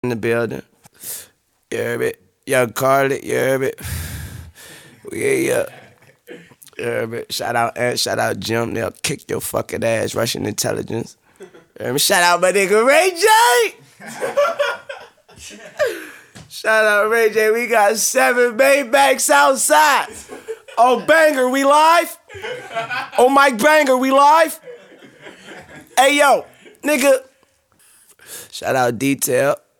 in the building. You heard it? Young Carly, you heard it? Yeah. You heard it? Shout out Ant, shout out Jim. They'll kick your fucking ass, Russian intelligence. You heard me? Shout out my nigga Ray J! Shout out Ray J. We got 7 Maybachs outside. Oh, Banger, we live? Oh, Mike Banger, we live? Hey, yo, nigga. Shout out Detail.